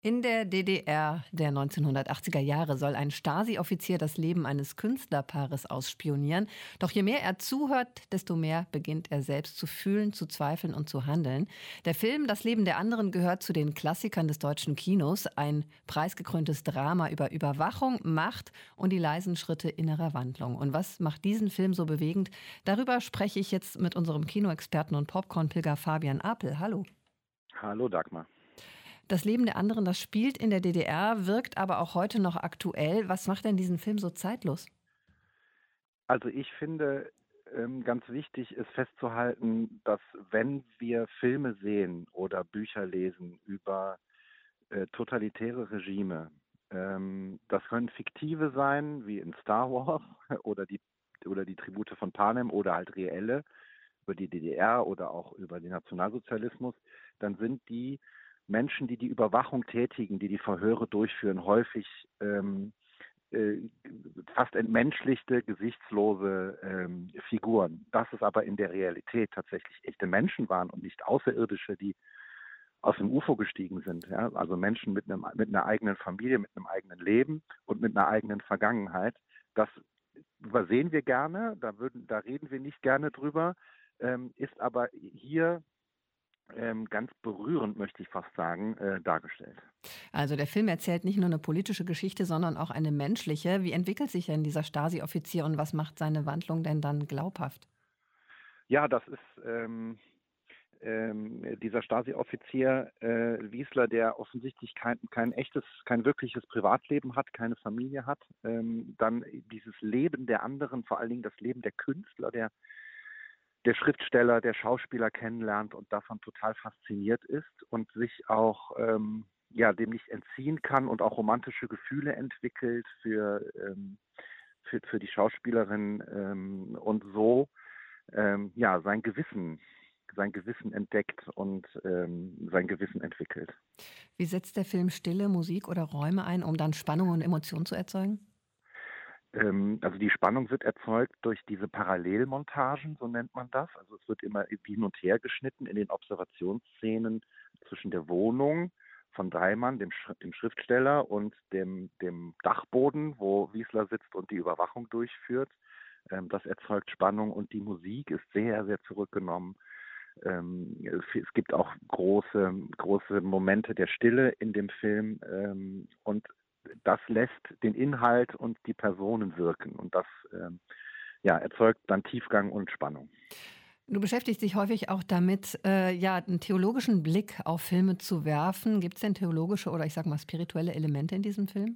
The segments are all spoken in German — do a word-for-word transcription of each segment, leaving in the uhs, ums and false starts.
In der D D R der neunzehnhundertachtziger Jahre soll ein Stasi-Offizier das Leben eines Künstlerpaares ausspionieren. Doch je mehr er zuhört, desto mehr beginnt er selbst zu fühlen, zu zweifeln und zu handeln. Der Film Das Leben der anderen gehört zu den Klassikern des deutschen Kinos. Ein preisgekröntes Drama über Überwachung, Macht und die leisen Schritte innerer Wandlung. Und was macht diesen Film so bewegend? Darüber spreche ich jetzt mit unserem Kinoexperten und Popcorn-Pilger Fabian Apel. Hallo. Hallo Dagmar. Das Leben der anderen, das spielt in der D D R, wirkt aber auch heute noch aktuell. Was macht denn diesen Film so zeitlos? Also ich finde, ähm, ganz wichtig ist festzuhalten, dass wenn wir Filme sehen oder Bücher lesen über äh, totalitäre Regime, ähm, das können fiktive sein, wie in Star Wars oder die oder die Tribute von Panem oder halt reelle über die D D R oder auch über den Nationalsozialismus, dann sind die Menschen, die die Überwachung tätigen, die die Verhöre durchführen, häufig ähm, äh, fast entmenschlichte, gesichtslose ähm, Figuren. Dass es aber in der Realität tatsächlich echte Menschen waren und nicht Außerirdische, die aus dem U F O gestiegen sind. Ja? Also Menschen mit einem mit einer eigenen Familie, mit einem eigenen Leben und mit einer eigenen Vergangenheit. Das übersehen wir gerne, da würden, da reden wir nicht gerne drüber, ähm, ist aber hier ähm, ganz berührend, möchte ich fast sagen, äh, dargestellt. Also der Film erzählt nicht nur eine politische Geschichte, sondern auch eine menschliche. Wie entwickelt sich denn dieser Stasi-Offizier und was macht seine Wandlung denn dann glaubhaft? Ja, das ist ähm, ähm, dieser Stasi-Offizier äh, Wiesler, der offensichtlich kein, kein echtes, kein wirkliches Privatleben hat, keine Familie hat. Ähm, dann dieses Leben der anderen, vor allen Dingen das Leben der Künstler, der der Schriftsteller, der Schauspieler kennenlernt und davon total fasziniert ist und sich auch ähm, ja dem nicht entziehen kann und auch romantische Gefühle entwickelt für ähm, für, für die Schauspielerin ähm, und so ähm, ja sein Gewissen sein Gewissen entdeckt und ähm, sein Gewissen entwickelt. Wie setzt der Film Stille, Musik oder Räume ein, um dann Spannung und Emotion zu erzeugen? Ähm, also die Spannung wird erzeugt durch diese Parallelmontagen, so nennt man das. Also es wird immer hin und her geschnitten in den Observationsszenen zwischen der Wohnung von Dreimann, dem, Sch dem Schriftsteller, und dem, dem Dachboden, wo Wiesler sitzt und die Überwachung durchführt. Ähm, das erzeugt Spannung und die Musik ist sehr, sehr zurückgenommen. Ähm, es gibt auch große, große Momente der Stille in dem Film ähm, und das lässt den Inhalt und die Personen wirken und das ähm, ja, erzeugt dann Tiefgang und Spannung. Du beschäftigst dich häufig auch damit, äh, ja, einen theologischen Blick auf Filme zu werfen. Gibt es denn theologische oder ich sage mal spirituelle Elemente in diesem Film?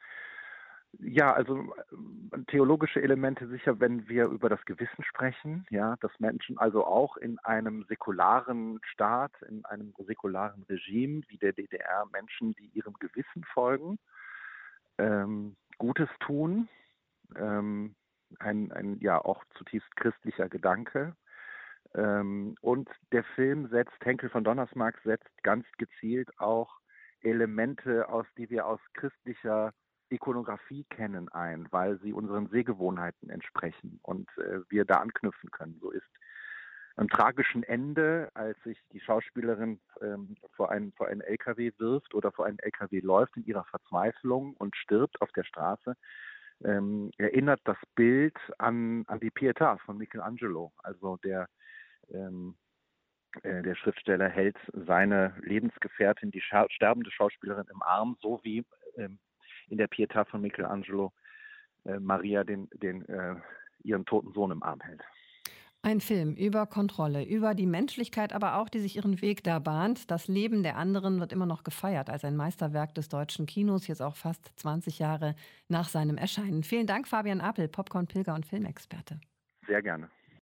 Ja, also äh, theologische Elemente sicher, wenn wir über das Gewissen sprechen, ja, dass Menschen also auch in einem säkularen Staat, in einem säkularen Regime wie der D D R Menschen, die ihrem Gewissen folgen, ähm, Gutes tun, ähm, ein, ein ja auch zutiefst christlicher Gedanke. Ähm, und der Film setzt, Henkel von Donnersmarck setzt ganz gezielt auch Elemente aus, die wir aus christlicher Ikonografie kennen, ein, weil sie unseren Sehgewohnheiten entsprechen und äh, wir da anknüpfen können. So ist am tragischen Ende, als sich die Schauspielerin ähm, vor einen vor einen L K W wirft oder vor einen L K W läuft in ihrer Verzweiflung und stirbt auf der Straße, ähm, erinnert das Bild an an die Pietà von Michelangelo, also der ähm, äh, der Schriftsteller hält seine Lebensgefährtin, die scha- sterbende Schauspielerin, im Arm, so wie ähm, in der Pietà von Michelangelo äh, Maria den, den äh, ihren toten Sohn im Arm hält. Ein Film über Kontrolle, über die Menschlichkeit, aber auch, die sich ihren Weg da bahnt. Das Leben der anderen wird immer noch gefeiert als ein Meisterwerk des deutschen Kinos, jetzt auch fast zwanzig Jahre nach seinem Erscheinen. Vielen Dank, Fabian Apel, Popcorn-Pilger und Filmexperte. Sehr gerne.